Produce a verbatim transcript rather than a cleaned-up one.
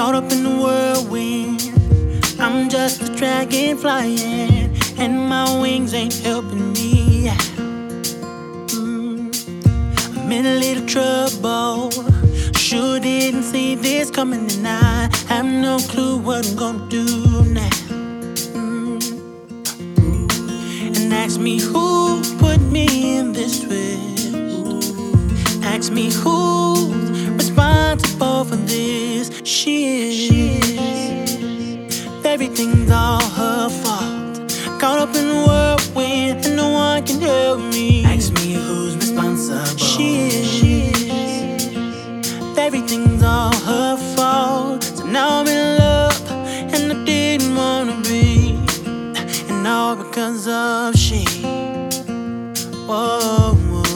Caught up in the whirlwind. I'm just a dragon flying, and my wings ain't helping me. Mm. I'm in a little trouble. Sure didn't see this coming, and I have no clue what I'm gonna do now. Mm. And ask me who put me in this twist. Ask me who's responsible for this. She is. Everything's all her fault. Caught up in the whirlwind and no one can help me.